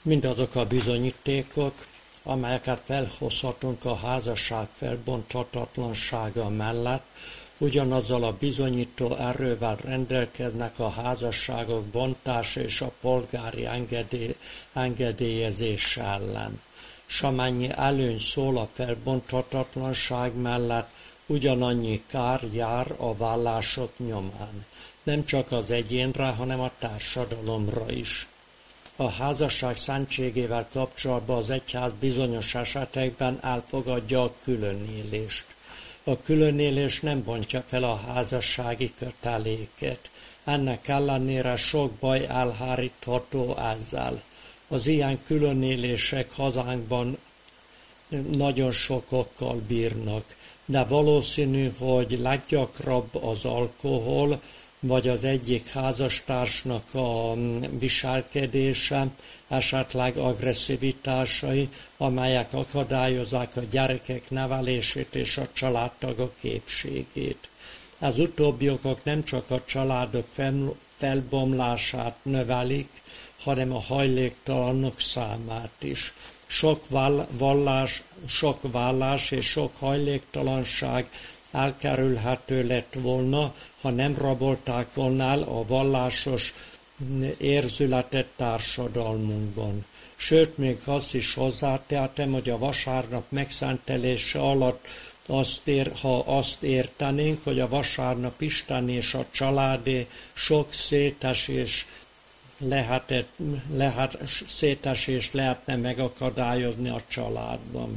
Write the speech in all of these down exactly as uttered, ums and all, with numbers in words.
Mindazok a bizonyítékok, amelyeket felhozhatunk a házasság felbonthatatlansága mellett, ugyanazzal a bizonyító erővel rendelkeznek a házasságok bontása és a polgári engedély, engedélyezés ellen. S amennyi előny szól a felbonthatatlanság mellett, ugyanannyi kár jár a vállások nyomán. Nem csak az egyénre, hanem a társadalomra is. A házasság szentségével kapcsolatban az egyház bizonyos esetekben elfogadja a különélést. A különélés nem bontja fel a házassági köteléket. Ennek ellenére sok baj elhárítható ezzel. Az ilyen különélések hazánkban nagyon sok okkal bírnak, de valószínű, hogy leggyakrabb az alkohol, vagy az egyik házastársnak a viselkedése, esetleg agresszivitásai, amelyek akadályozzák a gyerekek nevelését és a családtagok épségét. Az utóbbi okok nem csak a családok felbomlását növelik, hanem a hajléktalanok számát is. Sok vallás, sok vállás és sok hajléktalanság elkerülhető lett volna, ha nem rabolták volna el a vallásos érzületet társadalmunkban. Sőt, még azt is hozzátettem, hogy a vasárnap megszentelése alatt azt ér, ha azt értenénk, hogy a vasárnap Isten és a családé, sok szétesés lehetett, lehet, szétesést lehetne megakadályozni a családban.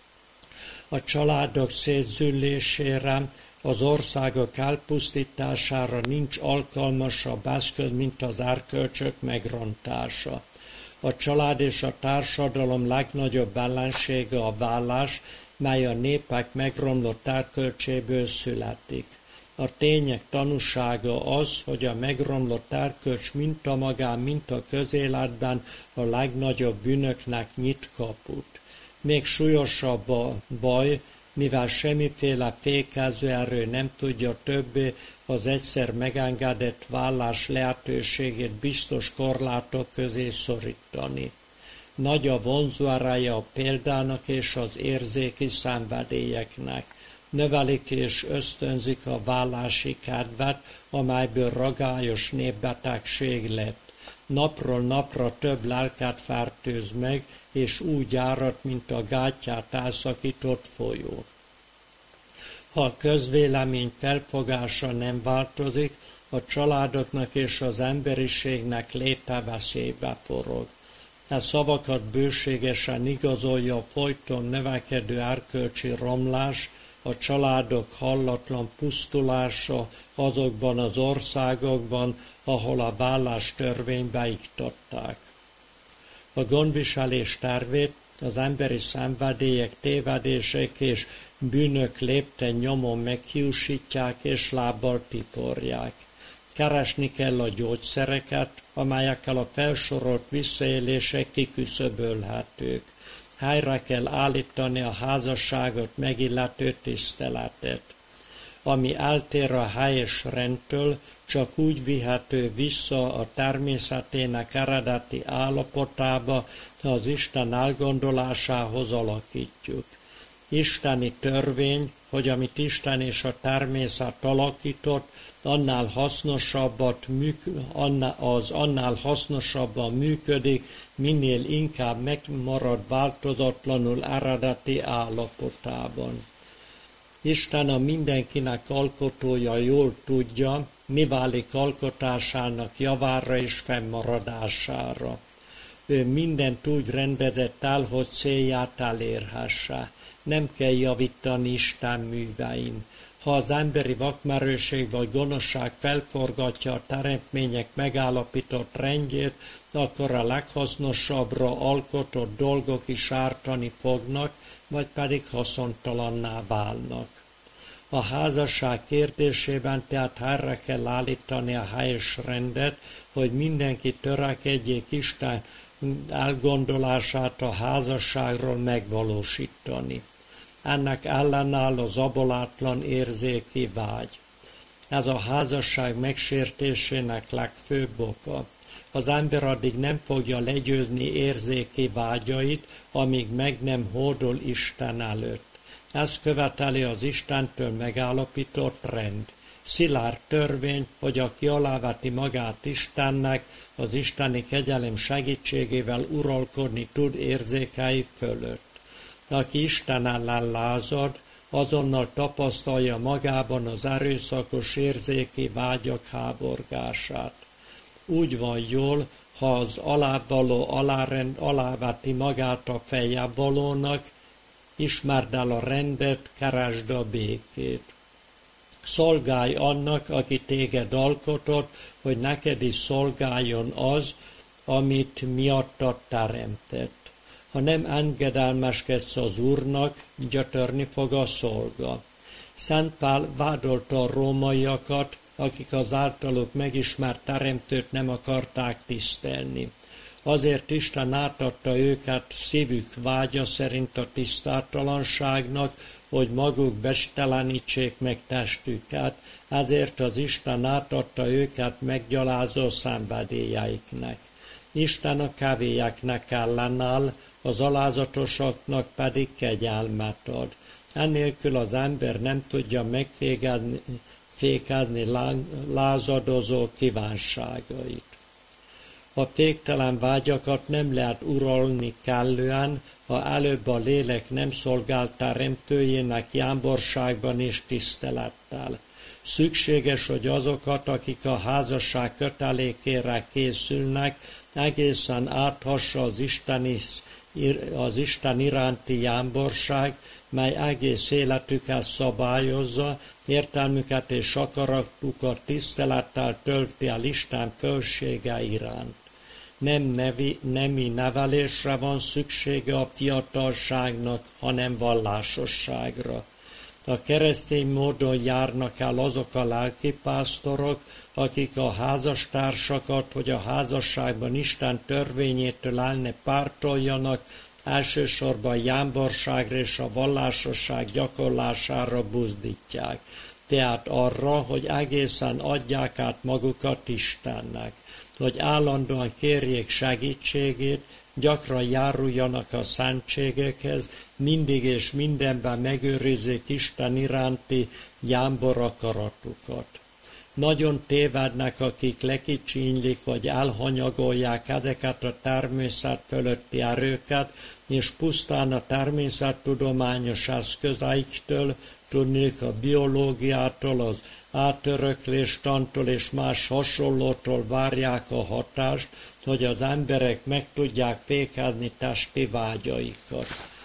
A családok szétzüllésére, az országok elpusztítására nincs alkalmasabb eszköz, mint az erkölcsök megrontása. A család és a társadalom legnagyobb ellensége a vállás, mely a népek megromlott erkölcséből születik. A tények tanúsága az, hogy a megromlott erkölcs mint a magán, mint a közéletben a legnagyobb bűnöknek nyit kaput. Még súlyosabb a baj, mivel semmiféle fékező erő nem tudja többé az egyszer megengedett vállás lehetőségét biztos korlátok közé szorítani. Nagy a vonzóereje a példának és az érzéki szenvedélyeknek. Növelik és ösztönzik a vállási kedvet, amelyből ragályos népbetegség lett. Napról napra több lelket fertőz meg, és úgy árad, mint a gátját elszakított folyó. Ha a közvélemény felfogása nem változik, a családoknak és az emberiségnek léte veszélybe forog. E szavakat bőségesen igazolja a folyton növekedő erkölcsi romlás, a családok hallatlan pusztulása azokban az országokban, ahol a vállás törvényt beiktatták. A gondviselés tervét az emberi szenvedélyek, tévedések és bűnök lépten nyomon meghiúsítják és lábbal tiporják. Keresni kell a gyógyszereket, amelyekkel a felsorolt visszaélések kiküszöbölhetők. Helyre kell állítani a házasságot megillető tiszteletet. Ami eltér a helyes rendtől, csak úgy vihető vissza a természetének eredeti állapotába, ha az Isten elgondolásához alakítjuk. Isteni törvény, hogy amit Isten és a természet alakított, annál hasznosabbat, az annál hasznosabban működik, minél inkább megmarad változatlanul eredeti állapotában. Isten a mindenkinek alkotója jól tudja, mi válik alkotásának javára és fennmaradására. Ő mindent úgy rendezett el, hogy célját elérhesse. Nem kell javítani Isten művein. Ha az emberi vakmerőség vagy gonoszság felforgatja a teremtmények megállapított rendjét, akkor a leghasznosabbra alkotott dolgok is ártani fognak, vagy pedig haszontalanná válnak. A házasság kérdésében tehát helyre kell állítani a helyes rendet, hogy mindenki törekedjék Isten elgondolását a házasságról megvalósítani. Ennek ellenáll az abolátlan érzéki vágy. Ez a házasság megsértésének legfőbb oka. az ember addig nem fogja legyőzni érzéki vágyait, amíg meg nem hódol Isten előtt. Ez követeli az Istentől megállapított rend. Szilárd törvény, hogy aki aláveti magát Istennek, az isteni kegyelem segítségével uralkodni tud érzékei fölött. Aki Isten ellen lázad, azonnal tapasztalja magában az erőszakos érzéki vágyak háborgását. Úgy van jól, ha az alávaló alárend, aláveti magát a feljebb-valónak, ismerd el a rendet, keresd a békét. Szolgálj annak, aki téged alkotott, hogy neked is szolgáljon az, amit miattad teremtett. Ha nem engedelmeskedsz az Úrnak, gyötörni fog a szolga. Szent Pál vádolta a rómaiakat, akik az általuk megismert teremtőt nem akarták tisztelni. Azért Isten átadta őket szívük vágya szerint a tisztátalanságnak, hogy maguk bestelenítsék meg testüket, ezért az Isten átadta őket meggyalázó szenvedélyeiknek. Isten a kevélyeknek ellenáll, az alázatosaknak pedig kegyelmet ad. Ennélkül az ember nem tudja megfékezni fékezni lázadozó kívánságait. A féktelen vágyakat nem lehet uralni kellően, ha előbb a lélek nem szolgál teremtőjének jámborságban és tisztelettel. Szükséges, hogy azokat, akik a házasság kötelékére készülnek, egészen áthassa az, Isteni, az Isten iránti jámborság, mely egész életüket szabályozza, értelmüket és akaratukat tisztelettel tölti el Isten fölsége iránt. Nem nevi, nemi nevelésre van szüksége a fiatalságnak, hanem vallásosságra. A keresztény módon járnak el azok a lelkipásztorok, akik a házastársakat, hogy a házasságban Isten törvényétől el ne pártoljanak, elsősorban jámborságra és a vallásosság gyakorlására buzdítják, tehát arra, hogy egészen adják át magukat Istennek, hogy állandóan kérjék segítségét, gyakran járuljanak a szentségekhez, mindig és mindenben megőrizzék Isten iránti jámbor akaratukat. Nagyon tévednek, akik lekicsínylik vagy elhanyagolják ezeket a természet fölötti erőket, és pusztán a természettudományos eszközeiktől, tudnék a biológiától, az átörökléstantól és más hasonlótól várják a hatást, hogy az emberek meg tudják fékezni testi vágyaikat.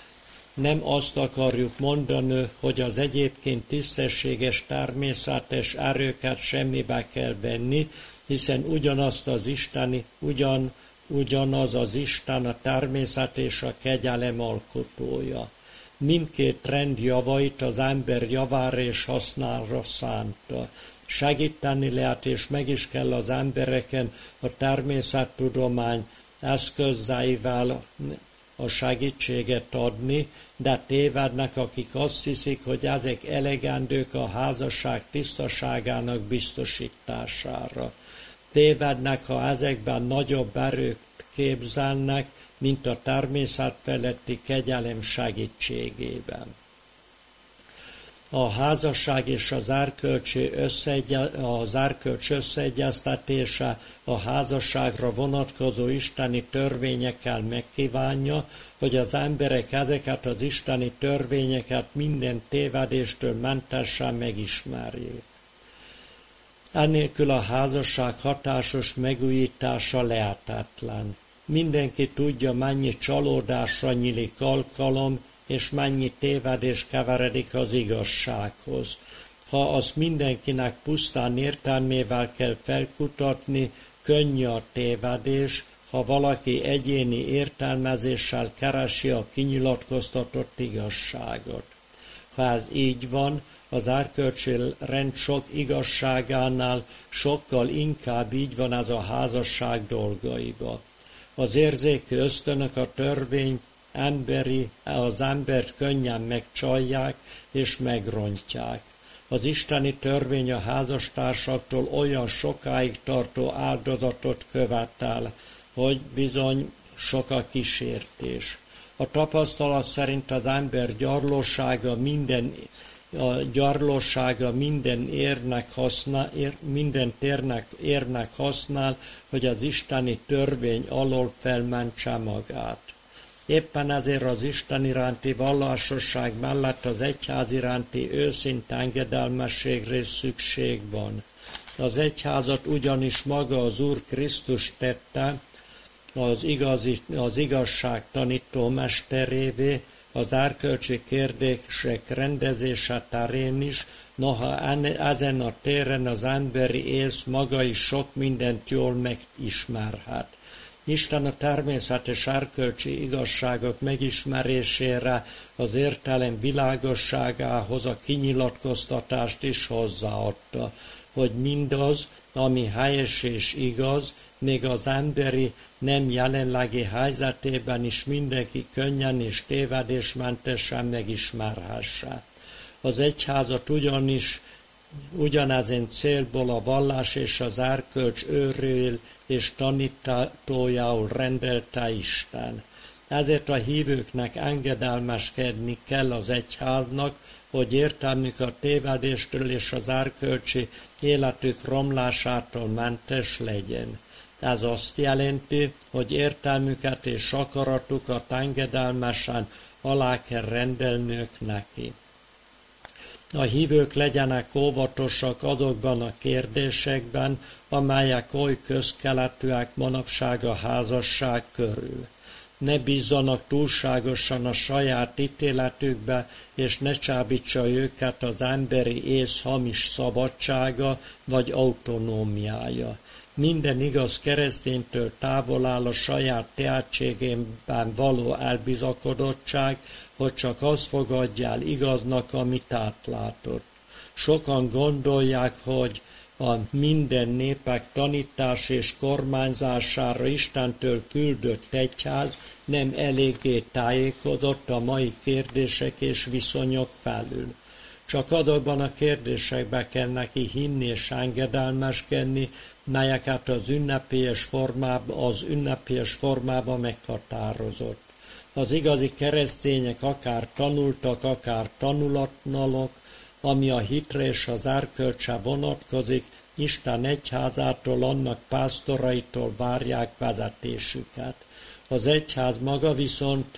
Nem azt akarjuk mondani, hogy az egyébként tisztességes természetes erőket semmibe kell venni, hiszen ugyanazt az isteni, ugyan, ugyanaz az Isten a természet és a kegyelem alkotója. Mindkét rend javait az ember javára és hasznára szánta. Segíteni lehet, és meg is kell az embereken a természettudomány eszközeivel a segítséget adni, de tévednek, akik azt hiszik, hogy ezek elegendők a házasság tisztaságának biztosítására. Tévednek, ha ezekben nagyobb erőt képzelnek, mint a természet feletti kegyelem segítségében. A házasság és az erkölcsi összeegye, az erkölcs összeegyeztetése a házasságra vonatkozó isteni törvényekkel megkívánja, hogy az emberek ezeket az isteni törvényeket minden tévedéstől mentesen megismerjék. Ennélkül a házasság hatásos megújítása lehetetlen. Mindenki tudja, mennyi csalódásra nyílik alkalom, és mennyi tévedés keveredik az igazsághoz. Ha azt mindenkinek pusztán értelmével kell felkutatni, könnyű a tévedés, ha valaki egyéni értelmezéssel keresi a kinyilatkoztatott igazságot. Ha ez így van, az erkölcsi rend sok igazságánál sokkal inkább így van ez a házasság dolgaiba. Az érzékű ösztönök a törvény emberi, az embert könnyen megcsalják és megrontják. Az isteni törvény a házastársaktól olyan sokáig tartó áldozatot követel, hogy bizony sok a kísértés. A tapasztalat szerint az ember gyarlósága minden, a gyarlósága minden érnek használ, ér, minden térnek, érnek használ, hogy az isteni törvény alól felmentse magát. Éppen ezért az Isten iránti vallásosság mellett az egyház iránti őszinte engedelmességre szükség van. Az egyházat ugyanis maga az Úr Krisztus tette az, igazi, az igazság tanító mesterévé, az erkölcsi kérdések rendezése terén is, noha ezen a téren az emberi ész maga is sok mindent jól megismerhet. Isten a természetes erkölcsi igazságok megismerésére, az értelem világosságához a kinyilatkoztatást is hozzáadta, hogy mindaz, ami helyes és igaz, még az emberi nem jelenlegi helyzetében is mindenki könnyen és tévedésmentesen megismerhesse. Az egyházat ugyanis ugyanezen célból a vallás és az erkölcs őrül és tanítójául rendelte Isten. Ezért a hívőknek engedelmeskedni kell az egyháznak, hogy értelmük a tévedéstől és az erkölcsi életük romlásától mentes legyen. Ez azt jelenti, hogy értelmüket és akaratukat engedelmesen alá kell rendelnünk neki. A hívők legyenek óvatosak azokban a kérdésekben, amelyek oly közkeletűek manapság a házasság körül. Ne bízzanak túlságosan a saját ítéletükbe, és ne csábítsa őket az emberi ész hamis szabadsága vagy autonómiája. Minden igaz kereszténytől távol áll a saját tehetségében való elbizakodottság, hogy csak azt fogadja el igaznak, amit átlátott. Sokan gondolják, hogy a minden népek tanítás és kormányzására Istentől küldött egyház nem eléggé tájékozott a mai kérdések és viszonyok felül. Csak azokban a kérdésekben kell neki hinni és engedelmeskedni, melyeket az ünnepélyes formában, az ünnepélyes formában meghatározott. Az igazi keresztények akár tanultak, akár tanulatlanok, ami a hitre és az erkölcsre vonatkozik, Isten egyházától, annak pásztoraitól várják vezetésüket. Az egyház maga viszont,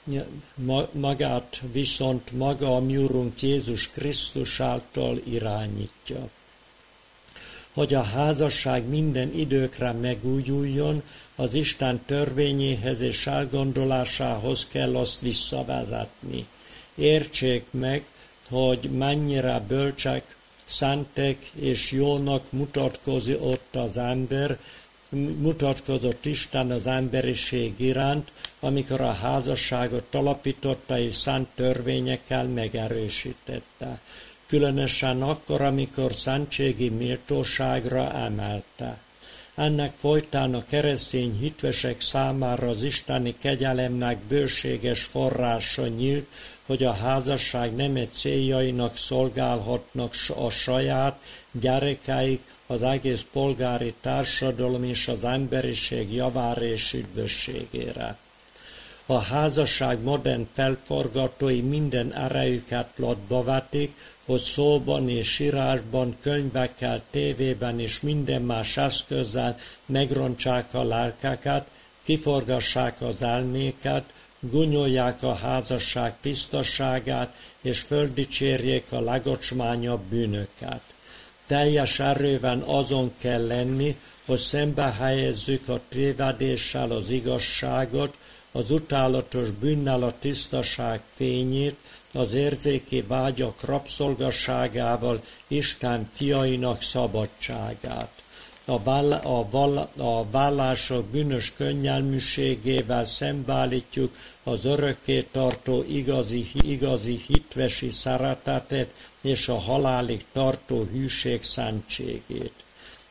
magát viszont maga a mi Urunk Jézus Krisztus által irányítja. Hogy a házasság minden időkre megújuljon, az Isten törvényéhez és elgondolásához kell azt visszavezetni. Értsék meg, hogy mennyire bölcsek, szentek és jónak mutatkozott az ember, mutatkozott Isten az emberiség iránt, amikor a házasságot alapította és szent törvényekkel megerősítette. Különösen akkor, amikor szentségi méltóságra emelte. Ennek folytán a keresztény hitvesek számára az isteni kegyelemnek bőséges forrása nyílt, hogy a házasság nemek céljainak szolgálhatnak a saját gyerekeik, az egész polgári társadalom és az emberiség javára és üdvösségére. A házasság modern felforgatói minden erejüket latba vetik, hogy szóban és írásban, könyvekkel, tévében és minden más eszközzel megrontsák a lelkeket, kiforgassák az elméket, gúnyolják a házasság tisztaságát, és földicsérjék a legocsmányabb bűnöket. Teljes erőben azon kell lenni, hogy szembe helyezzük a tévedéssel az igazságot, az utálatos bűnnel a tisztaság fényét, az érzéki vágyak rabszolgasságával Isten fiainak szabadságát. A, váll- a, váll- a vállások bűnös könnyelműségével szembeállítjuk az örökké tartó igazi, igazi hitvesi szeretetet és a halálig tartó hűség szentségét.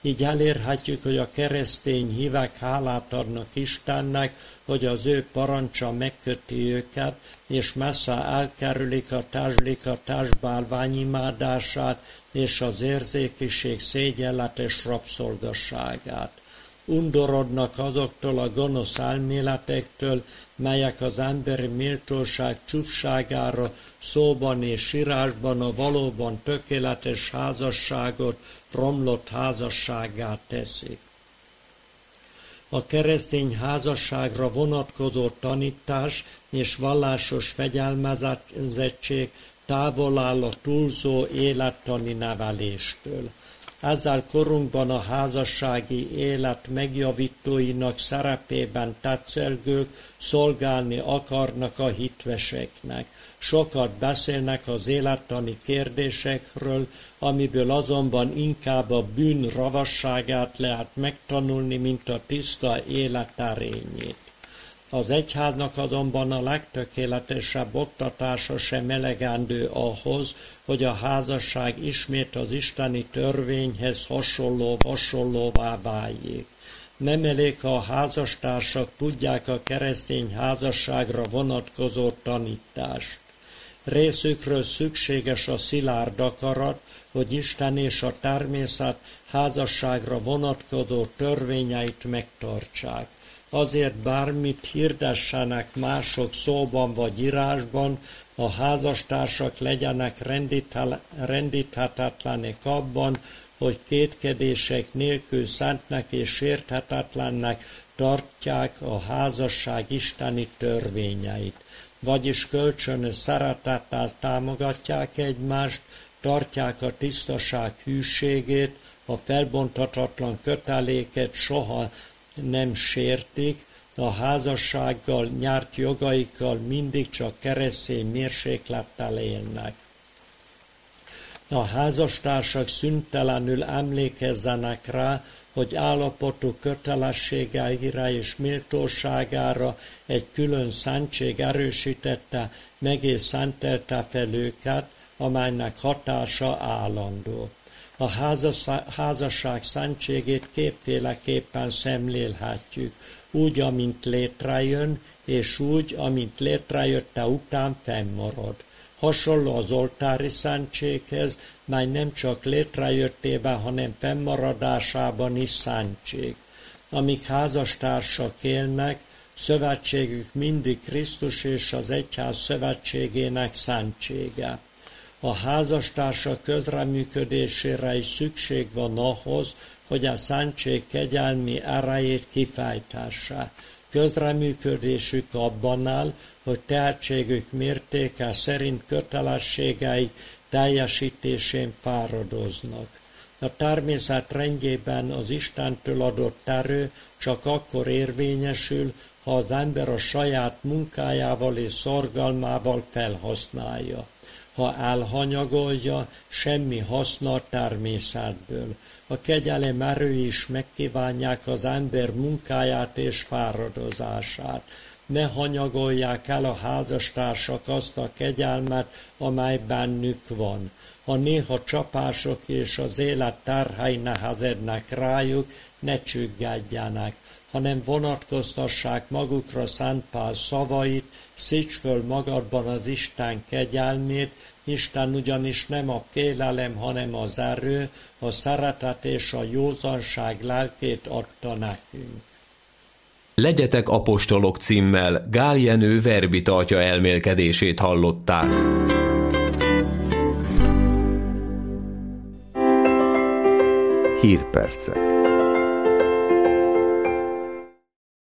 Így elérhetjük, hogy a keresztény hívek hálát adnak Istennek, hogy az ő parancsa megköti őket, és messze elkerülik a társlika társbálvány imádását és az érzékiség szégyenletes rabszolgasságát. Undorodnak azoktól a gonosz elméletektől, melyek az emberi méltóság csúfságára szóban és írásban a valóban tökéletes házasságot romlott házassággá teszik. A keresztény házasságra vonatkozó tanítás és vallásos fegyelmezettség távol áll a túlzó élettani neveléstől. Ezzel korunkban a házassági élet megjavítóinak szerepében tetszelgők szolgálni akarnak a hitveseknek. Sokat beszélnek az élettani kérdésekről, amiből azonban inkább a bűn ravasságát lehet megtanulni, mint a tiszta élet erényét. Az egyháznak azonban a legtökéletesebb oktatása sem elegendő ahhoz, hogy a házasság ismét az isteni törvényhez hasonló hasonlóvá váljék. Nem elég, ha a házastársak tudják a keresztény házasságra vonatkozó tanítást. Részükről szükséges a szilárd akarat, hogy Isten és a természet házasságra vonatkozó törvényeit megtartsák. Azért bármit hirdessenek mások szóban vagy írásban, a házastársak legyenek rendíthetetlenek abban, hogy kétkedések nélkül szentnek és sérthetetlennek tartják a házasság isteni törvényeit. Vagyis kölcsönös szeretettel támogatják egymást, tartják a tisztaság hűségét, a felbonthatatlan köteléket soha nem sértik, a házassággal nyert jogaikkal mindig csak keresztény mérséklettel élnek. A házastársak szüntelenül emlékezzenek rá, hogy állapotuk kötelességeire és méltóságára egy külön szentség erősítette, meg és szentelte fel őket, amelynek hatása állandó. A házasság szentségét kétféleképpen szemlélhetjük, úgy, amint létrejön, és úgy, amint létrejötte után fennmarad. Hasonló az oltári szentséghez, mely nem csak létrejöttében, hanem fennmaradásában is szentség. Amíg házastársak élnek, szövetségük mindig Krisztus és az egyház szövetségének szentsége. A házastársak közreműködésére is szükség van ahhoz, hogy a szentség kegyelmi erejét kifejtesse. Közreműködésük abban áll, hogy tehetségük mértéke szerint kötelességeik teljesítésén fáradoznak. A természet rendjében az Istentől adott erő csak akkor érvényesül, ha az ember a saját munkájával és szorgalmával felhasználja. Ha elhanyagolja, semmi haszna a természetből. A kegyelem erői is megkívánják az ember munkáját és fáradozását. Ne hanyagolják el a házastársak azt a kegyelmet, amely bennük van. Ha néha csapások és az élet terhei nehezednek rájuk, ne csüggedjenek, hanem vonatkoztassák magukra Szent Pál szavait, szíts föl magadban az Isten kegyelmét, Isten ugyanis nem a félelem, hanem az erő, a szeretet és a józanság lelkét adta nekünk. Legyetek apostolok címmel Gál Jenő verbitartja elmélkedését hallották. Hírpercek.